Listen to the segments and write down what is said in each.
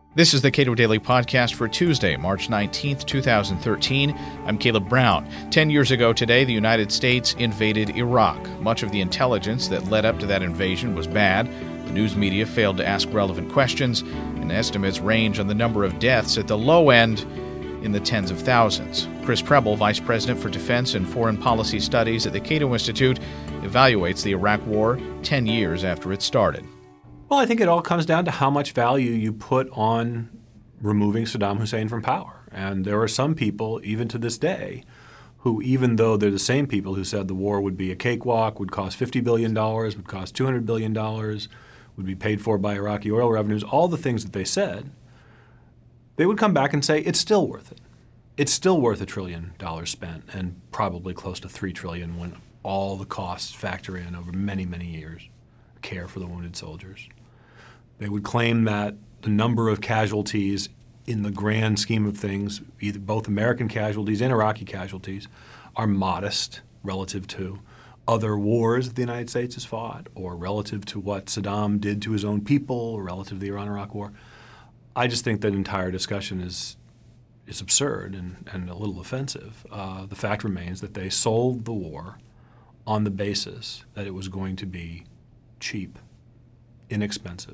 This is the Cato Daily Podcast for Tuesday, March 19th, 2013. I'm Caleb Brown. 10 years ago today, the United States invaded Iraq. Much of the intelligence that led up to that invasion was bad. The news media failed to ask relevant questions, and estimates range on the number of deaths at the low end in the tens of thousands. Chris Preble, Vice President for Defense and Foreign Policy Studies at the Cato Institute, evaluates the Iraq War 10 years after it started. Well, I think it all comes down to how much value you put on removing Saddam Hussein from power. And there are some people, even to this day, who, even though they're the same people who said the war would be a cakewalk, would cost $50 billion, would cost $200 billion, would be paid for by Iraqi oil revenues, all the things that they said, they would come back and say it's still worth it. It's still worth $1 trillion spent, and probably close to $3 trillion when all the costs factor in over many, many years, care for the wounded soldiers. They would claim that the number of casualties in the grand scheme of things, either both American casualties and Iraqi casualties, are modest relative to other wars that the United States has fought, or relative to what Saddam did to his own people, or relative to the Iran-Iraq War. I just think that entire discussion is absurd and a little offensive. The fact remains that they sold the war on the basis that it was going to be cheap, inexpensive,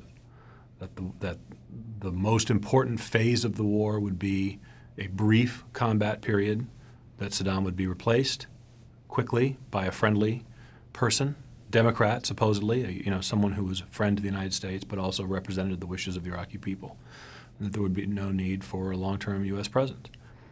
that the most important phase of the war would be a brief combat period, that Saddam would be replaced quickly by a friendly person, Democrat supposedly, someone who was a friend to the United States but also represented the wishes of the Iraqi people, and that there would be no need for a long-term U.S. presence.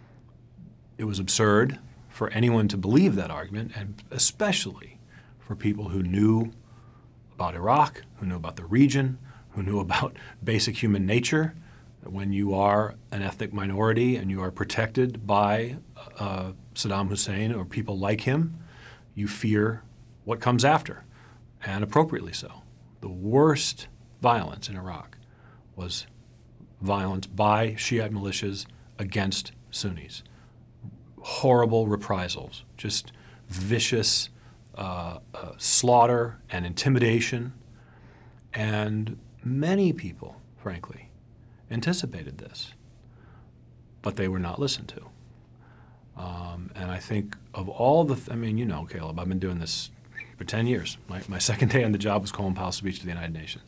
It was absurd for anyone to believe that argument, and especially for people who knew about Iraq, who knew about the region, who knew about basic human nature, that when you are an ethnic minority and you are protected by Saddam Hussein or people like him, you fear what comes after, and appropriately so. The worst violence in Iraq was violence by Shiite militias against Sunnis. Horrible reprisals, just vicious slaughter and intimidation. And many people, frankly, anticipated this, but they were not listened to. And I think of all Caleb, I've been doing this for 10 years. My second day on the job was Colin Powell's speech to the United Nations.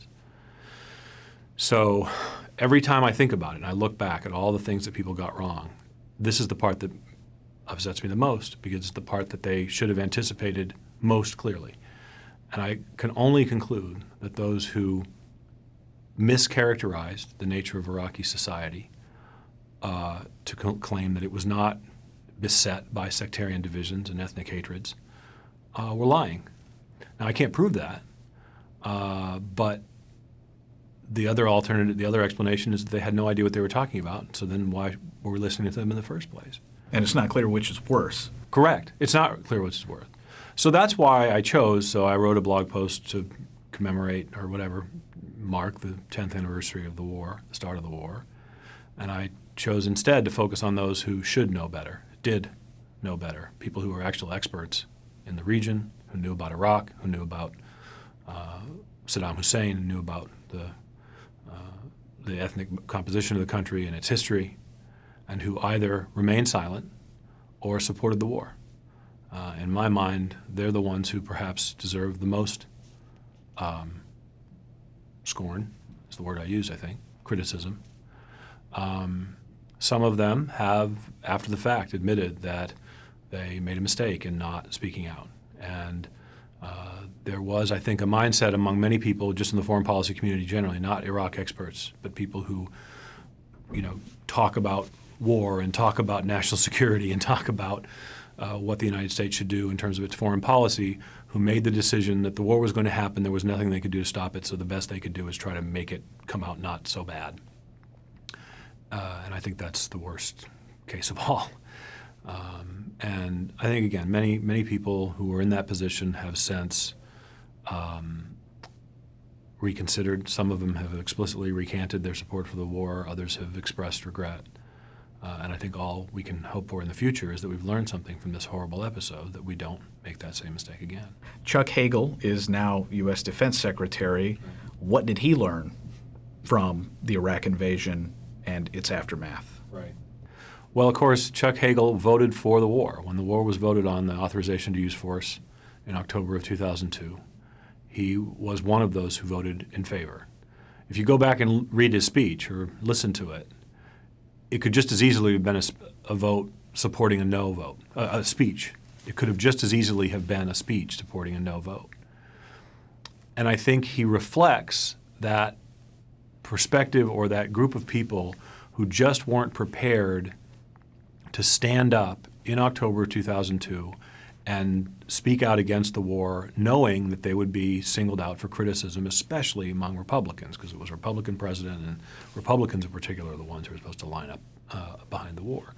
So every time I think about it and I look back at all the things that people got wrong, this is the part that upsets me the most, because it's the part that they should have anticipated most clearly. And I can only conclude that those who mischaracterized the nature of Iraqi society to claim that it was not beset by sectarian divisions and ethnic hatreds were lying. Now, I can't prove that, but the other explanation is that they had no idea what they were talking about, so then why were we listening to them in the first place? And it's not clear which is worse. Correct. It's not clear which is worse. So that's why I wrote a blog post to commemorate or whatever, mark the 10th anniversary of the war, the start of the war. And I chose instead to focus on those who should know better, did know better, people who are actual experts in the region, who knew about Iraq, who knew about Saddam Hussein, and knew about the ethnic composition of the country and its history, and who either remained silent or supported the war. In my mind, they're the ones who perhaps deserve the most scorn, is the word I use, I think, criticism. Some of them have, after the fact, admitted that they made a mistake in not speaking out. And there was, I think, a mindset among many people just in the foreign policy community generally, not Iraq experts, but people who, talk about war and talk about national security and talk about what the United States should do in terms of its foreign policy, who made the decision that the war was going to happen, there was nothing they could do to stop it, so the best they could do is try to make it come out not so bad. And I think that's the worst case of all. And I think, again, many people who were in that position have since reconsidered. Some of them have explicitly recanted their support for the war. Others have expressed regret. And I think all we can hope for in the future is that we've learned something from this horrible episode, that we don't make that same mistake again. Chuck Hagel is now U.S. Defense Secretary. What did he learn from the Iraq invasion and its aftermath. Right. Well, of course, Chuck Hagel voted for the war. When the war was voted on, the authorization to use force in October of 2002, he was one of those who voted in favor. If you go back and read his speech or listen to it, it could just as easily have been a vote supporting a no vote, a speech. It could have just as easily have been a speech supporting a no vote. And I think he reflects that perspective or that group of people who just weren't prepared to stand up in October 2002 and speak out against the war, knowing that they would be singled out for criticism, especially among Republicans, because it was a Republican president, and Republicans in particular are the ones who were supposed to line up behind the war.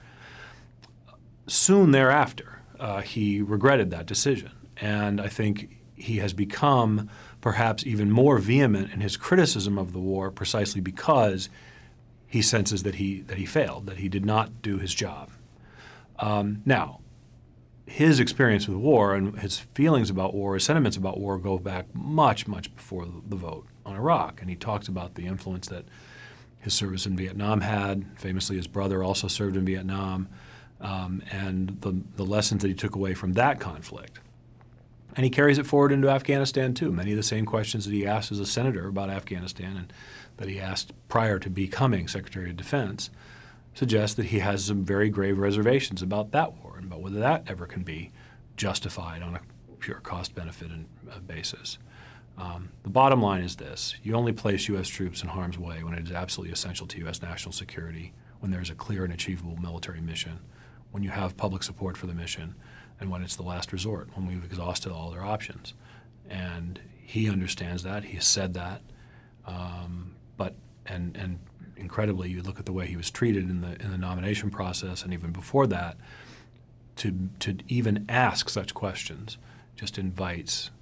Soon thereafter, he regretted that decision, and I think he has become perhaps even more vehement in his criticism of the war precisely because he senses that he failed, that he did not do his job. Now, his experience with war and his feelings about war, his sentiments about war go back much, much before the vote on Iraq. And he talks about the influence that his service in Vietnam had. Famously, his brother also served in Vietnam, and the lessons that he took away from that conflict. And he carries it forward into Afghanistan, too. Many of the same questions that he asked as a senator about Afghanistan and that he asked prior to becoming Secretary of Defense suggest that he has some very grave reservations about that war and about whether that ever can be justified on a pure cost-benefit basis. The bottom line is this. You only place U.S. troops in harm's way when it is absolutely essential to U.S. national security, when there is a clear and achievable military mission, when you have public support for the mission, and when it's the last resort, when we've exhausted all other options. And he understands that. He has said that. But incredibly, you look at the way he was treated in the nomination process, and even before that, to even ask such questions just invites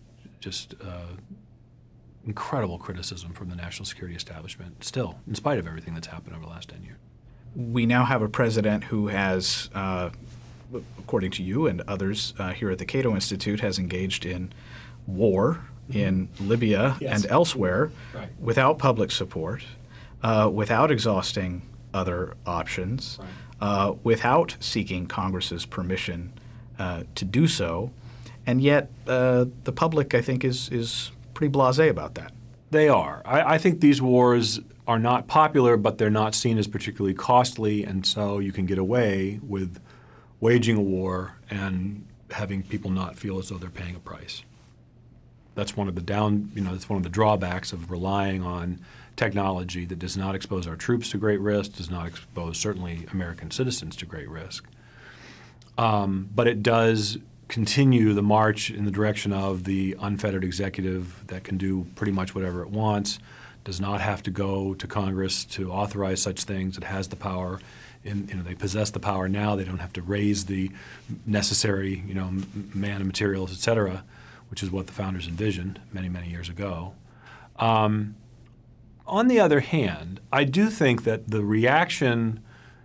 incredible criticism from the national security establishment still, in spite of everything that's happened over the last 10 years. We now have a president who has, according to you and others here at the Cato Institute, has engaged in war in Libya and elsewhere without public support, without exhausting other options, without seeking Congress's permission to do so. And yet the public, I think, is pretty blasé about that. They are. I think these wars are not popular, but they're not seen as particularly costly, and so you can get away with waging a war and having people not feel as though they're paying a price. That's one of the that's one of the drawbacks of relying on technology that does not expose our troops to great risk, does not expose certainly American citizens to great risk. But it does continue the march in the direction of the unfettered executive that can do pretty much whatever it wants, does not have to go to Congress to authorize such things. It has the power. They possess the power now. They don't have to raise the necessary, man and materials, et cetera, which is what the founders envisioned many, many years ago. On the other hand, I do think that the reaction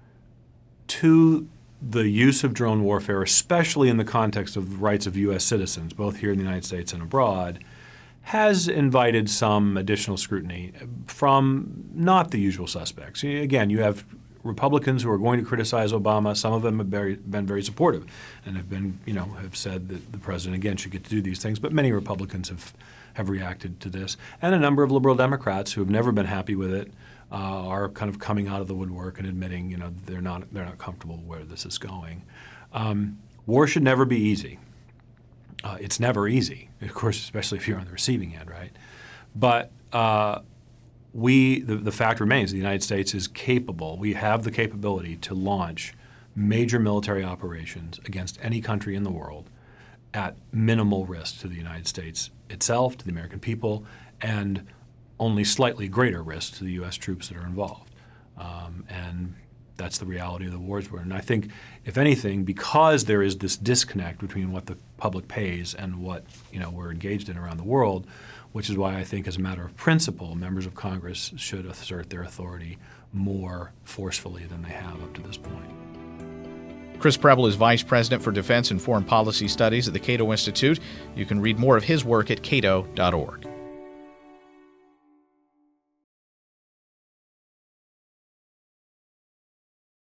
to the use of drone warfare, especially in the context of the rights of U.S. citizens, both here in the United States and abroad, has invited some additional scrutiny from not the usual suspects. Again, you have Republicans who are going to criticize Obama. Some of them have been very supportive and have said that the president, again, should get to do these things. But many Republicans have reacted to this. And a number of liberal Democrats who have never been happy with it are kind of coming out of the woodwork and admitting, they're not comfortable where this is going. War should never be easy. It's never easy, of course, especially if you're on the receiving end, right? But the fact remains the United States is capable. We have the capability to launch major military operations against any country in the world at minimal risk to the United States itself, to the American people, and only slightly greater risk to the U.S. troops that are involved. And that's the reality of the wars we're in. And I think, if anything, because there is this disconnect between what the public pays and what we're engaged in around the world, which is why I think, as a matter of principle, members of Congress should assert their authority more forcefully than they have up to this point. Chris Preble is Vice President for Defense and Foreign Policy Studies at the Cato Institute. You can read more of his work at cato.org.